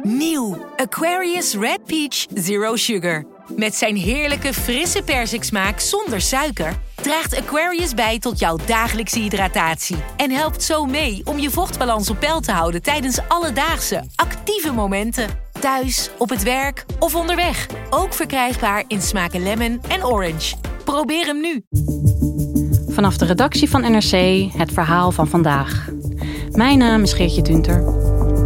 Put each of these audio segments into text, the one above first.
Nieuw Aquarius Red Peach Zero Sugar. Met zijn heerlijke frisse persiksmaak zonder suiker draagt Aquarius bij tot jouw dagelijkse hydratatie. En helpt zo mee om je vochtbalans op peil te houden tijdens alledaagse, actieve momenten. Thuis, op het werk of onderweg. Ook verkrijgbaar in smaken lemon en orange. Probeer hem nu. Vanaf de redactie van NRC het verhaal van vandaag. Mijn naam is Geertje Tunter.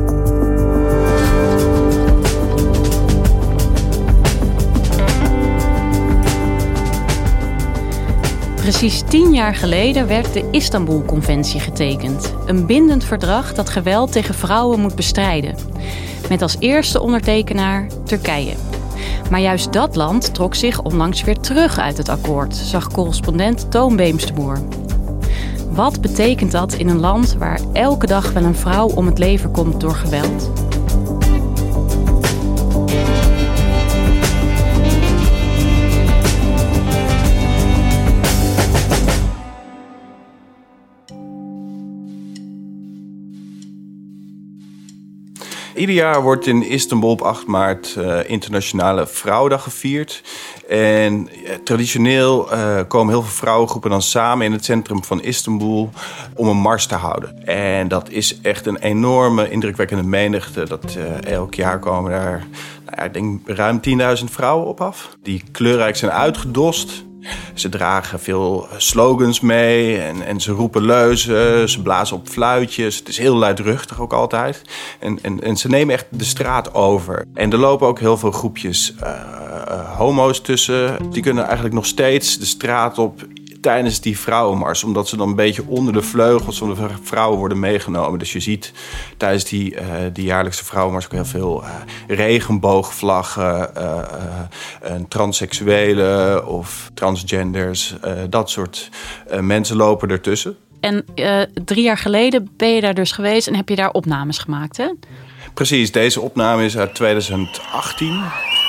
Precies 10 jaar geleden werd de Istanbul-conventie getekend. Een bindend verdrag dat geweld tegen vrouwen moet bestrijden. Met als eerste ondertekenaar Turkije. Maar juist dat land trok zich onlangs weer terug uit het akkoord, zag correspondent Toon Beemsterboer. Wat betekent dat in een land waar elke dag wel een vrouw om het leven komt door geweld? Ieder jaar wordt in Istanbul op 8 maart Internationale Vrouwendag gevierd. En traditioneel komen heel veel vrouwengroepen dan samen in het centrum van Istanbul om een mars te houden. En dat is echt een enorme, indrukwekkende menigte. Elk jaar komen daar, ik denk, ruim 10.000 vrouwen op af. Die kleurrijk zijn uitgedost. Ze dragen veel slogans mee en ze roepen leuzen, ze blazen op fluitjes. Het is heel luidruchtig ook altijd. En ze nemen echt de straat over. En er lopen ook heel veel groepjes homo's tussen. Die kunnen eigenlijk nog steeds de straat op tijdens die vrouwenmars. Omdat ze dan een beetje onder de vleugels van de vrouwen worden meegenomen. Dus je ziet tijdens die jaarlijkse vrouwenmars ook heel veel regenboogvlaggen, transseksuelen of transgenders. Dat soort mensen lopen ertussen. En 3 jaar geleden ben je daar dus geweest en heb je daar opnames gemaakt, hè? Precies, deze opname is uit 2018.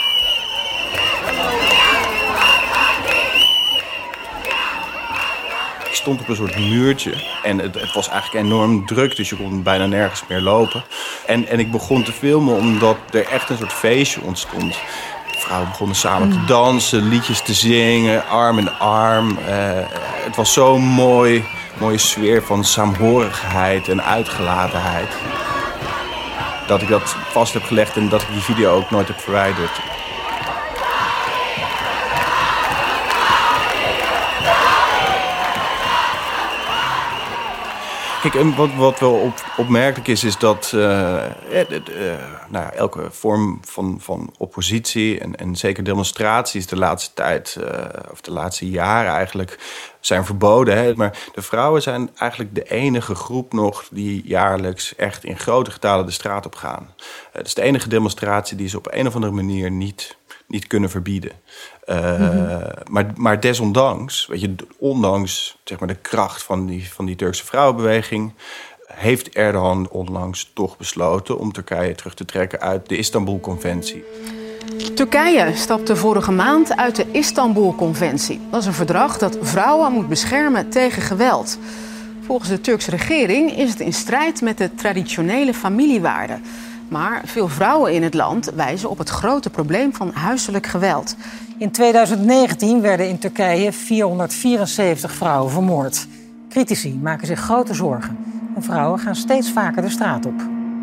Ik stond op een soort muurtje en het was eigenlijk enorm druk, dus je kon bijna nergens meer lopen. En ik begon te filmen omdat er echt een soort feestje ontstond. Vrouwen begonnen samen te dansen, liedjes te zingen, arm in arm. Het was zo'n mooie sfeer van saamhorigheid en uitgelatenheid. Dat ik dat vast heb gelegd en dat ik die video ook nooit heb verwijderd. Kijk, en wat wel opmerkelijk is dat elke vorm van oppositie en zeker demonstraties de laatste tijd, of de laatste jaren eigenlijk, zijn verboden. Hè? Maar de vrouwen zijn eigenlijk de enige groep nog die jaarlijks echt in grote getalen de straat op gaan. Het is de enige demonstratie die ze op een of andere manier niet kunnen verbieden. Maar desondanks, weet je, ondanks zeg maar, de kracht van die Turkse vrouwenbeweging, heeft Erdogan onlangs toch besloten om Turkije terug te trekken uit de Istanbul-conventie. Turkije stapte vorige maand uit de Istanbul-conventie. Dat is een verdrag dat vrouwen moet beschermen tegen geweld. Volgens de Turkse regering is het in strijd met de traditionele familiewaarden. Maar veel vrouwen in het land wijzen op het grote probleem van huiselijk geweld. In 2019 werden in Turkije 474 vrouwen vermoord. Critici maken zich grote zorgen. En vrouwen gaan steeds vaker de straat op.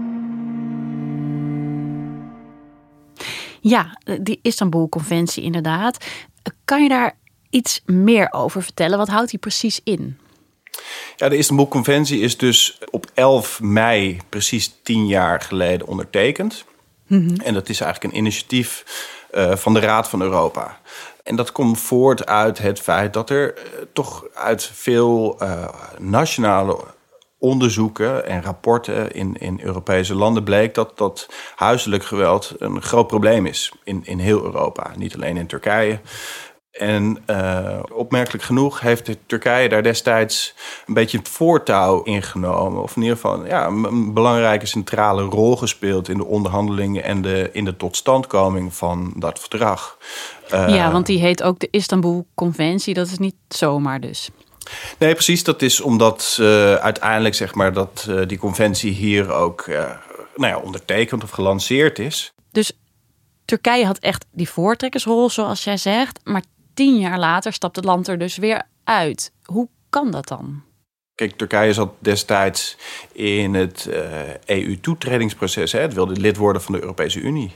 Ja, die Istanbul-conventie inderdaad. Kan je daar iets meer over vertellen? Wat houdt die precies in? Ja, de Istanbul-conventie is dus op 11 mei precies 10 jaar geleden ondertekend. Mm-hmm. En dat is eigenlijk een initiatief van de Raad van Europa. En dat komt voort uit het feit dat er toch uit veel nationale onderzoeken en rapporten in Europese landen bleek dat huiselijk geweld een groot probleem is in heel Europa. Niet alleen in Turkije. En opmerkelijk genoeg heeft Turkije daar destijds een beetje het voortouw ingenomen. Of in ieder geval een belangrijke centrale rol gespeeld in de onderhandelingen en in de totstandkoming van dat verdrag. Want die heet ook de Istanbul-conventie. Dat is niet zomaar dus. Nee, precies. Dat is omdat uiteindelijk zeg maar dat die conventie hier ook ondertekend of gelanceerd is. Dus Turkije had echt die voortrekkersrol, zoals jij zegt. Maar 10 jaar later stapt het land er dus weer uit. Hoe kan dat dan? Kijk, Turkije zat destijds in het EU-toetredingsproces. Het wilde lid worden van de Europese Unie.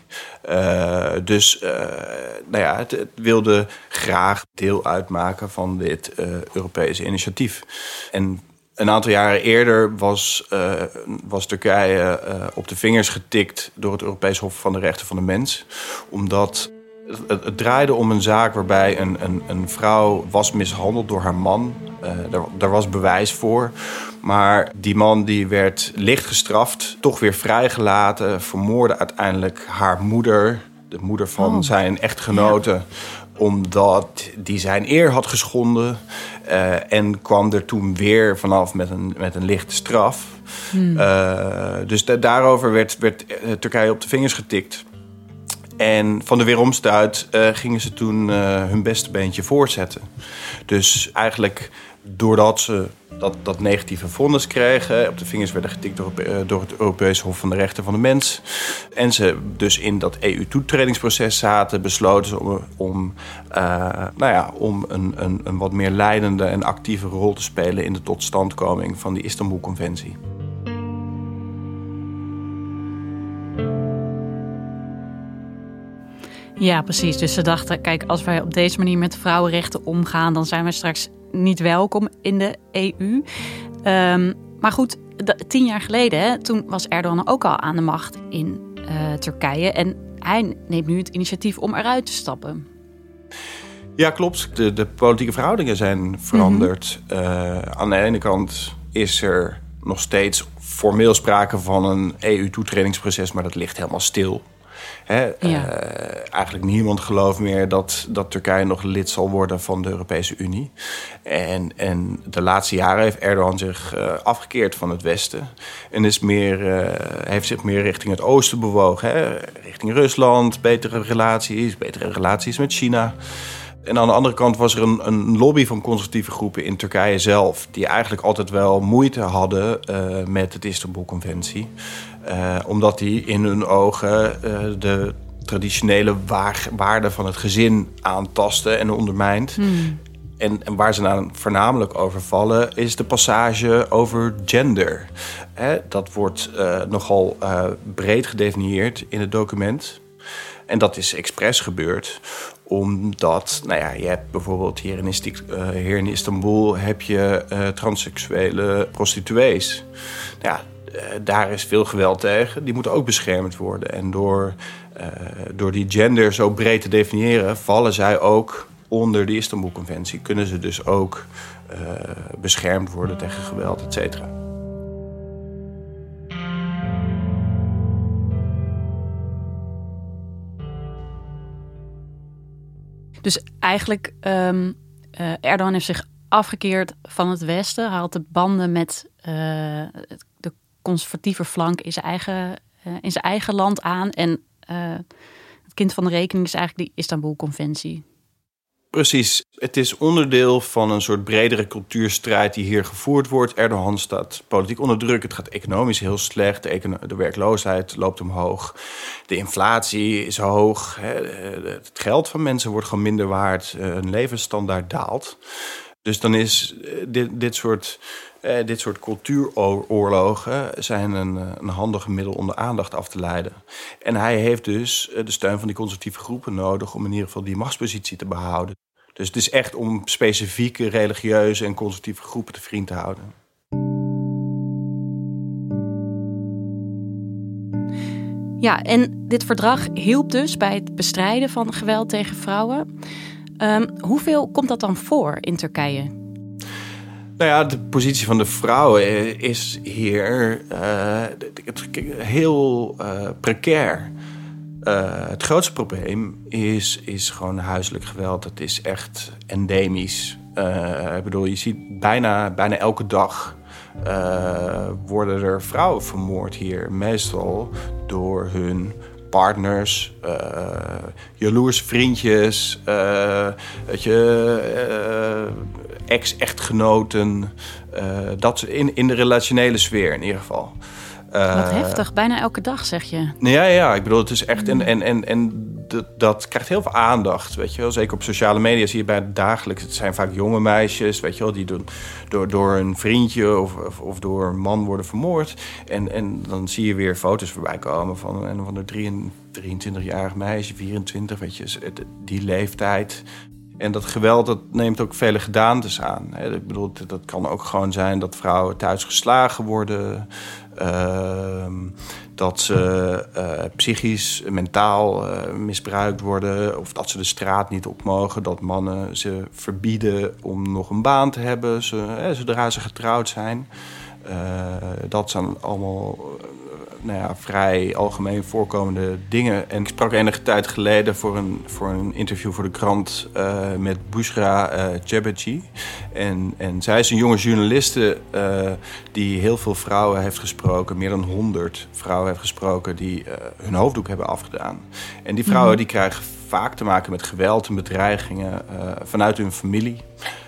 Het wilde graag deel uitmaken van dit Europese initiatief. En een aantal jaren eerder was Turkije op de vingers getikt door het Europees Hof van de Rechten van de Mens. Omdat het draaide om een zaak waarbij een vrouw was mishandeld door haar man. Daar was bewijs voor. Maar die man die werd licht gestraft, toch weer vrijgelaten, vermoordde uiteindelijk haar moeder, de moeder van zijn echtgenote. Ja. Omdat die zijn eer had geschonden. En kwam er toen weer vanaf met een lichte straf. Dus daarover werd Turkije op de vingers getikt. En van de weeromstuit gingen ze toen hun beste beentje voortzetten. Dus eigenlijk doordat ze dat negatieve vonnis kregen, op de vingers werden getikt door het Europees Hof van de Rechten van de Mens. En ze dus in dat EU-toetredingsproces zaten, besloten ze om een wat meer leidende en actieve rol te spelen in de totstandkoming van die Istanbul-conventie. Ja, precies. Dus ze dachten, kijk, als wij op deze manier met vrouwenrechten omgaan, dan zijn we straks niet welkom in de EU. Maar goed, 10 jaar geleden, toen was Erdogan ook al aan de macht in Turkije. En hij neemt nu het initiatief om eruit te stappen. Ja, klopt. De politieke verhoudingen zijn veranderd. Aan de ene kant is er nog steeds formeel sprake van een EU-toetredingsproces, maar dat ligt helemaal stil. Eigenlijk niemand gelooft meer dat Turkije nog lid zal worden van de Europese Unie. En de laatste jaren heeft Erdogan zich afgekeerd van het Westen. En heeft zich meer richting het oosten bewogen. Richting Rusland, betere relaties met China. En aan de andere kant was er een lobby van conservatieve groepen in Turkije zelf, die eigenlijk altijd wel moeite hadden met het Istanbul-conventie. Omdat die in hun ogen de traditionele waarden van het gezin aantasten en ondermijnt. En waar ze nou voornamelijk over vallen is de passage over gender. Dat wordt nogal breed gedefinieerd in het document. En dat is expres gebeurd omdat, je hebt bijvoorbeeld hier in Istanbul heb je transseksuele prostituees. Daar is veel geweld tegen. Die moeten ook beschermd worden. En door die gender zo breed te definiëren, vallen zij ook onder de Istanbul-conventie. Kunnen ze dus ook beschermd worden tegen geweld, et cetera. Dus eigenlijk, Erdogan heeft zich afgekeerd van het Westen. Hij had de banden met de conservatieve flank in zijn eigen land aan. En het kind van de rekening is eigenlijk die Istanbul-conventie. Precies. Het is onderdeel van een soort bredere cultuurstrijd die hier gevoerd wordt. Erdogan staat politiek onder druk. Het gaat economisch heel slecht. De werkloosheid loopt omhoog. De inflatie is hoog. Het geld van mensen wordt gewoon minder waard. Hun levensstandaard daalt. Dus dan is dit soort cultuuroorlogen zijn een handig middel om de aandacht af te leiden. En hij heeft dus de steun van die conservatieve groepen nodig om in ieder geval die machtspositie te behouden. Dus het is echt om specifieke religieuze en conservatieve groepen te vriend te houden. Ja, en dit verdrag hielp dus bij het bestrijden van geweld tegen vrouwen. Hoeveel komt dat dan voor in Turkije? De positie van de vrouwen is hier heel precair. Het grootste probleem is gewoon huiselijk geweld. Het is echt endemisch. Je ziet bijna elke dag worden er vrouwen vermoord hier. Meestal door hun partners, jaloerse vriendjes, ex-echtgenoten. Dat in de relationele sfeer in ieder geval. Wat heftig, bijna elke dag zeg je. Ja, ik bedoel, het is echt... En dat krijgt heel veel aandacht, weet je wel. Zeker op sociale media zie je bij dagelijks... Het zijn vaak jonge meisjes, weet je wel... die door een vriendje of door een man worden vermoord. En dan zie je weer foto's voorbij komen van een 23-jarig meisje, 24, weet je, die leeftijd. En dat geweld, dat neemt ook vele gedaantes aan. Ik bedoel, dat kan ook gewoon zijn dat vrouwen thuis geslagen worden... dat ze psychisch, mentaal misbruikt worden... of dat ze de straat niet op mogen, dat mannen ze verbieden om nog een baan te hebben... zodra ze getrouwd zijn. Dat zijn allemaal vrij algemeen voorkomende dingen. En ik sprak enige tijd geleden voor een interview voor de krant met Bushra Jeberji. En zij is een jonge journaliste die heel veel vrouwen heeft gesproken. Meer dan 100 vrouwen heeft gesproken die hun hoofddoek hebben afgedaan. En die vrouwen die krijgen vaak te maken met geweld en bedreigingen vanuit hun familie.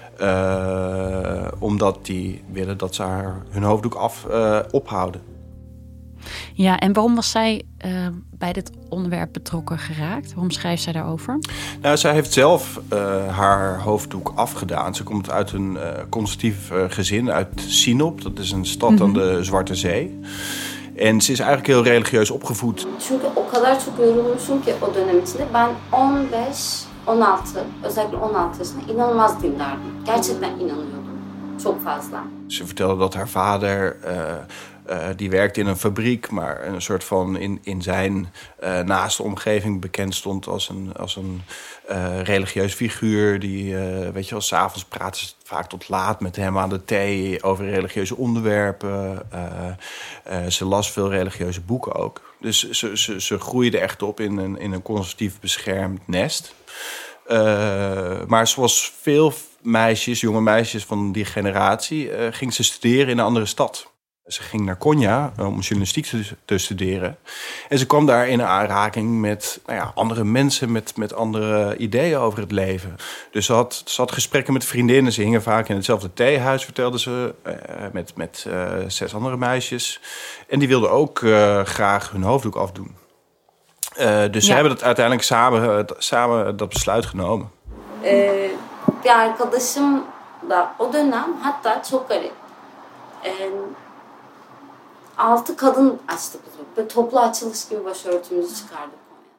Omdat die willen dat ze hun hoofddoek ophouden. Ja, en waarom was zij bij dit onderwerp betrokken geraakt? Waarom schrijft zij daarover? Nou, zij heeft zelf haar hoofddoek afgedaan. Ze komt uit een conservatief gezin uit Sinop. Dat is een stad aan de Zwarte Zee. En ze is eigenlijk heel religieus opgevoed. Çünkü o kadar çok yorulmuşum ki o dönem içinde. Ben 16, özellikle 16 yaşında inanılmaz dinlerdim. Gerçekten inanıyordum. Çok fazla. Ze vertelde dat haar vader... die werkte in een fabriek, maar een soort van in zijn naaste omgeving bekend stond als een religieus figuur. Die, weet je wel, 's avonds praten ze vaak tot laat met hem aan de thee over religieuze onderwerpen. Ze las veel religieuze boeken ook. Dus ze groeide echt op in een conservatief beschermd nest. Maar zoals veel meisjes, jonge meisjes van die generatie, ging ze studeren in een andere stad. Ze ging naar Konya om journalistiek te studeren. En ze kwam daar in aanraking met andere mensen, met andere ideeën over het leven. Dus ze had gesprekken met vriendinnen. Ze hingen vaak in hetzelfde theehuis, vertelde ze, met 6 andere meisjes. En die wilden ook graag hun hoofddoek afdoen. Dus ze hebben dat uiteindelijk samen dat besluit genomen. Bir arkadaşım da o dönem hatta çok garip. 6 kadın açtık biz. Böyle toplu açılış gibi başörtümüzü çıkardık.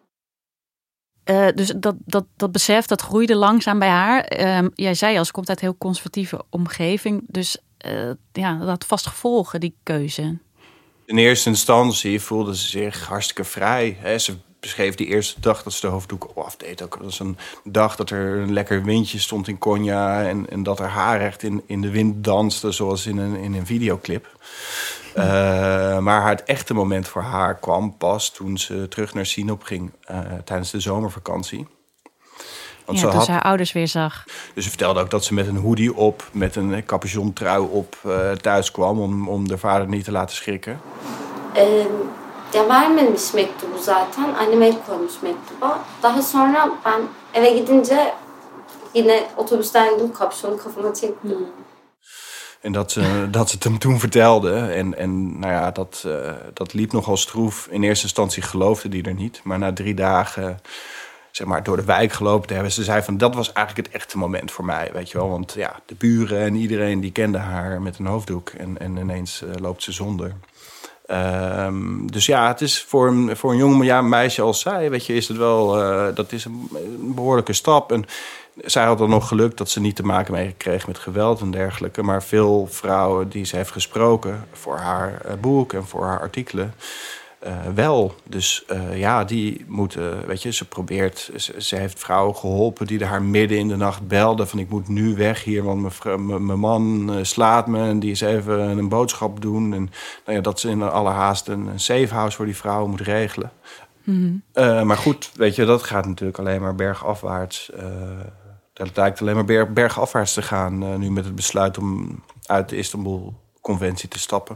Dus dat besef, dat groeide langzaam bij haar. Jij zei al, ze komt uit een heel conservatieve omgeving. Dus dat had vast gevolgen, die keuze. In eerste instantie voelde ze zich hartstikke vrij. Ze beschreef die eerste dag dat ze de hoofddoek afdeed. Ook. Dat was een dag dat er een lekker windje stond in Konya... en dat haar haar echt in de wind danste, zoals in een videoclip. Maar het echte moment voor haar kwam pas toen ze terug naar Sinop ging tijdens de zomervakantie. Want toen ze haar ouders weer zag. Dus ze vertelde ook dat ze met een hoodie op, met een capuchontrui op thuis kwam om de vader niet te laten schrikken. Ya vermemiş mektubu zaten. Annem el koymuş mektuba. Daha sonra ben eve gidince yine otobüsten indim, kapşonu kafama çektim. En dat ze het hem toen vertelde. En dat liep nogal stroef. In eerste instantie geloofde hij er niet. Maar na 3 dagen door de wijk gelopen te hebben. Ze zei van, dat was eigenlijk het echte moment voor mij. Weet je wel, want de buren en iedereen die kende haar met een hoofddoek. En ineens loopt ze zonder. Dus het is voor een jong meisje als zij, weet je, is het wel, dat is een behoorlijke stap. En zij had dan nog geluk dat ze niet te maken mee kreeg met geweld en dergelijke. Maar veel vrouwen die ze heeft gesproken voor haar boek en voor haar artikelen, wel. Dus die moeten, weet je, ze heeft vrouwen geholpen die haar midden in de nacht belden van ik moet nu weg hier, want mijn man slaat me en die is even een boodschap doen. En dat ze in alle haast een safe house voor die vrouwen moet regelen. Mm-hmm. Maar goed, weet je, dat gaat natuurlijk alleen maar bergafwaarts. Dat lijkt alleen maar bergafwaarts te gaan nu met het besluit om uit de Istanbul-conventie te stappen.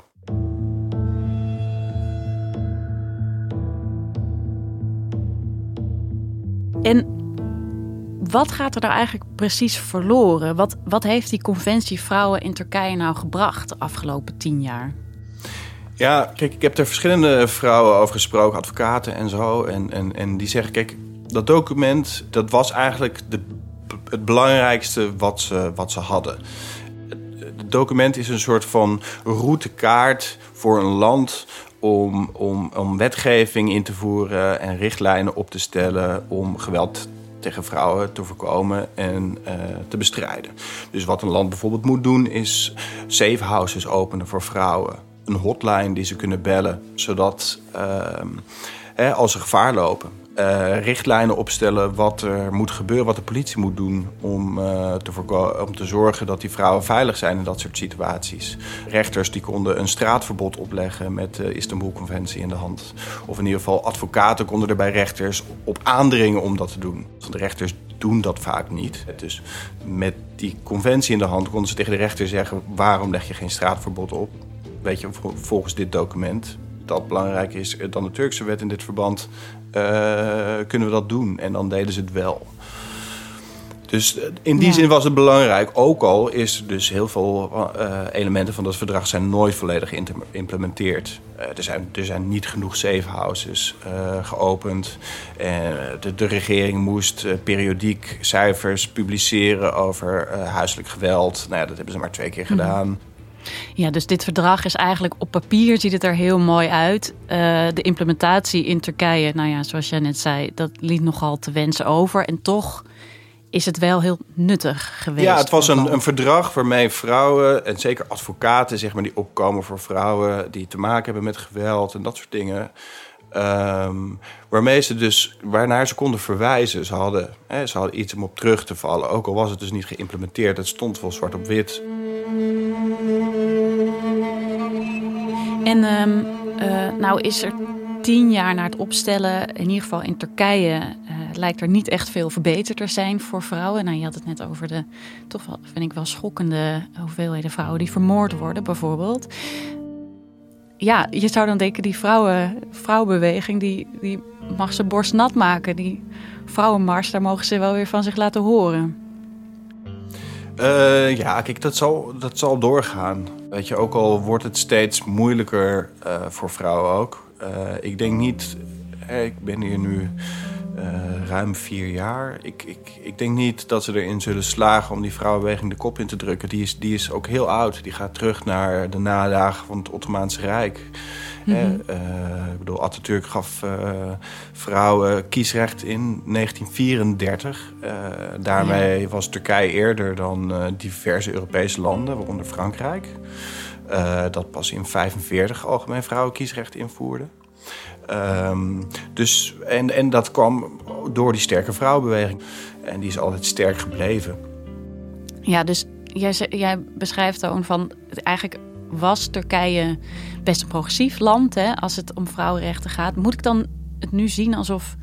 En wat gaat er nou eigenlijk precies verloren? Wat heeft die conventie vrouwen in Turkije nou gebracht de afgelopen 10 jaar? Ja, kijk, ik heb er verschillende vrouwen over gesproken, advocaten en zo. En die zeggen, kijk, dat document, dat was eigenlijk het belangrijkste wat ze hadden. Het document is een soort van routekaart voor een land om wetgeving in te voeren en richtlijnen op te stellen om geweld tegen vrouwen te voorkomen en te bestrijden. Dus wat een land bijvoorbeeld moet doen is safe houses openen voor vrouwen. Een hotline die ze kunnen bellen, zodat als ze gevaar lopen, richtlijnen opstellen wat er moet gebeuren, wat de politie moet doen om te zorgen dat die vrouwen veilig zijn in dat soort situaties. Rechters die konden een straatverbod opleggen met de Istanbul-conventie in de hand. Of in ieder geval advocaten konden er bij rechters op aandringen om dat te doen. Want de rechters doen dat vaak niet. Dus met die conventie in de hand konden ze tegen de rechter zeggen: waarom leg je geen straatverbod op? Weet je, volgens dit document, dat belangrijker is dan de Turkse wet in dit verband, kunnen we dat doen. En dan deden ze het wel. Dus in die zin was het belangrijk. Ook al is dus heel veel elementen van dat verdrag zijn nooit volledig geïmplementeerd. Er zijn niet genoeg safe houses geopend. De regering moest periodiek cijfers publiceren over huiselijk geweld. Nou ja, dat hebben ze maar 2 keer gedaan. Ja, dus dit verdrag is eigenlijk op papier ziet het er heel mooi uit. De implementatie in Turkije, nou ja, zoals jij net zei, dat liet nogal te wensen over. En toch is het wel heel nuttig geweest. Ja, het was een verdrag waarmee vrouwen, en zeker advocaten, zeg maar, die opkomen voor vrouwen die te maken hebben met geweld en dat soort dingen, waarnaar ze konden verwijzen. Ze hadden iets om op terug te vallen, ook al was het dus niet geïmplementeerd. Het stond wel zwart op wit. En nou is er 10 jaar na het opstellen, in ieder geval in Turkije, lijkt er niet echt veel verbeterd te zijn voor vrouwen. Nou, je had het net over de, toch wel, vind ik wel schokkende hoeveelheden vrouwen die vermoord worden, bijvoorbeeld. Ja, je zou dan denken, die vrouwenbeweging, die mag ze borstnat maken. Die vrouwenmars, daar mogen ze wel weer van zich laten horen. Ja, kijk, dat zal doorgaan. Weet je, ook al wordt het steeds moeilijker voor vrouwen ook. Ik denk niet, ik ben hier nu ruim 4 jaar. Ik denk niet dat ze erin zullen slagen om die vrouwenbeweging de kop in te drukken. Die is ook heel oud. Die gaat terug naar de nadagen van het Ottomaanse Rijk. Mm-hmm. Ik bedoel, Atatürk gaf vrouwen kiesrecht in 1934. Daarmee was Turkije eerder dan diverse Europese landen, waaronder Frankrijk. Dat pas in 1945 algemeen vrouwen kiesrecht invoerde. En dat kwam door die sterke vrouwenbeweging. En die is altijd sterk gebleven. Ja, dus jij beschrijft dan van, eigenlijk was Turkije best een progressief land, hè, als het om vrouwenrechten gaat. Moet ik dan het nu zien alsof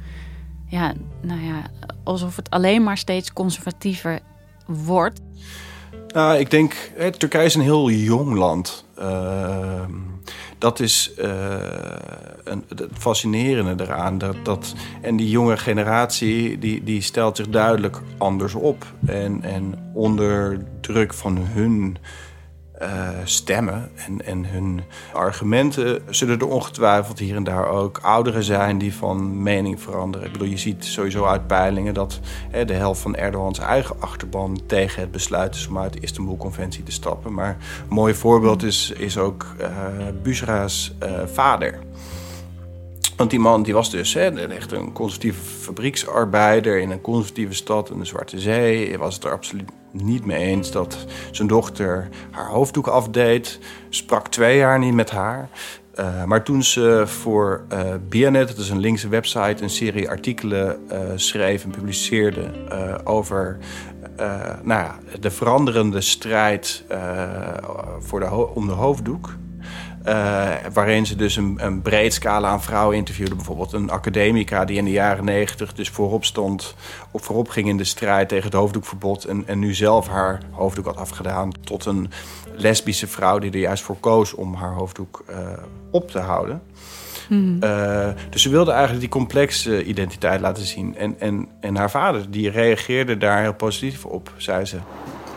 het alleen maar steeds conservatiever wordt? Nou, ik denk, Turkije is een heel jong land. Dat is het fascinerende eraan. En die jonge generatie die stelt zich duidelijk anders op. En onder druk van hun stemmen en hun argumenten zullen er ongetwijfeld hier en daar ook ouderen zijn die van mening veranderen. Ik bedoel, je ziet sowieso uit peilingen dat de helft van Erdogans eigen achterban tegen het besluit is om uit de Istanbul-conventie te stappen. Maar een mooi voorbeeld is ook Büşra's vader. Want die man die was dus echt een conservatieve fabrieksarbeider in een conservatieve stad in de Zwarte Zee. Hij was het er absoluut niet mee eens dat zijn dochter haar hoofddoek afdeed. Sprak 2 jaar niet met haar. Maar toen ze voor Bianet, dat is een linkse website, een serie artikelen schreef en publiceerde over de veranderende strijd om de hoofddoek. Waarin ze dus een breed scala aan vrouwen interviewden. Bijvoorbeeld een academica die in de jaren 90 dus voorop ging in de strijd tegen het hoofddoekverbod. En nu zelf haar hoofddoek had afgedaan. Tot een lesbische vrouw die er juist voor koos om haar hoofddoek op te houden. Mm. Dus ze wilde eigenlijk die complexe identiteit laten zien. En haar vader die reageerde daar heel positief op, zei ze.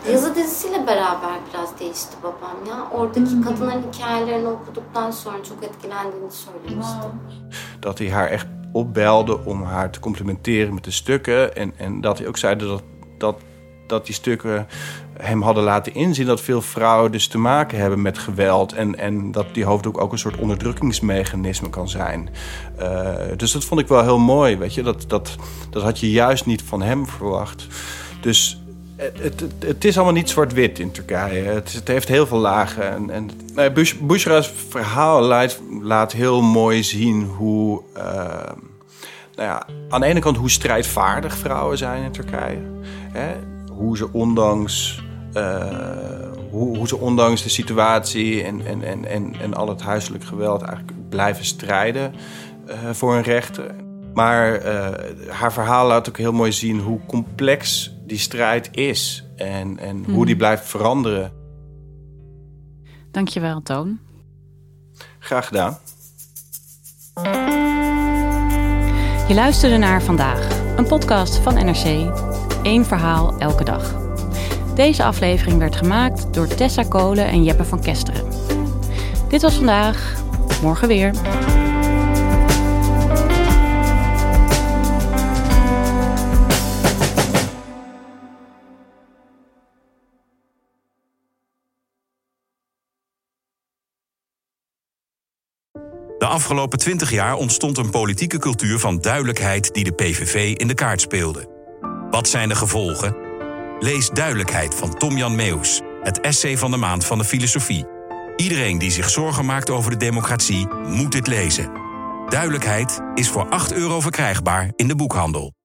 Yazı dizisiyle beraber biraz değişti babam ya. Oradaki kadınların hikayelerini okuduktan sonra çok etkilendiğini söylemişti. Dat hij haar echt opbelde om haar te complimenteren met de stukken. En dat hij ook zei dat die stukken hem hadden laten inzien dat veel vrouwen dus te maken hebben met geweld. En dat die hoofddoek ook een soort onderdrukkingsmechanisme kan zijn. Dus dat vond ik wel heel mooi, weet je. Dat had je juist niet van hem verwacht. Dus het is allemaal niet zwart-wit in Turkije. Het heeft heel veel lagen. Bushra's verhaal laat heel mooi zien hoe... aan de ene kant hoe strijdvaardig vrouwen zijn in Turkije. Hoe ze ondanks de situatie en al het huiselijk geweld eigenlijk blijven strijden voor hun rechten. Maar haar verhaal laat ook heel mooi zien hoe complex die strijd is en hoe die blijft veranderen. Dankjewel, Toon. Graag gedaan. Je luisterde naar Vandaag, een podcast van NRC. 1 verhaal elke dag. Deze aflevering werd gemaakt door Tessa Kolen en Jeppe van Kesteren. Dit was Vandaag. Morgen weer. De afgelopen 20 jaar ontstond een politieke cultuur van duidelijkheid die de PVV in de kaart speelde. Wat zijn de gevolgen? Lees Duidelijkheid van Tom-Jan Meeuws, het essay van de maand van de filosofie. Iedereen die zich zorgen maakt over de democratie moet dit lezen. Duidelijkheid is voor €8 verkrijgbaar in de boekhandel.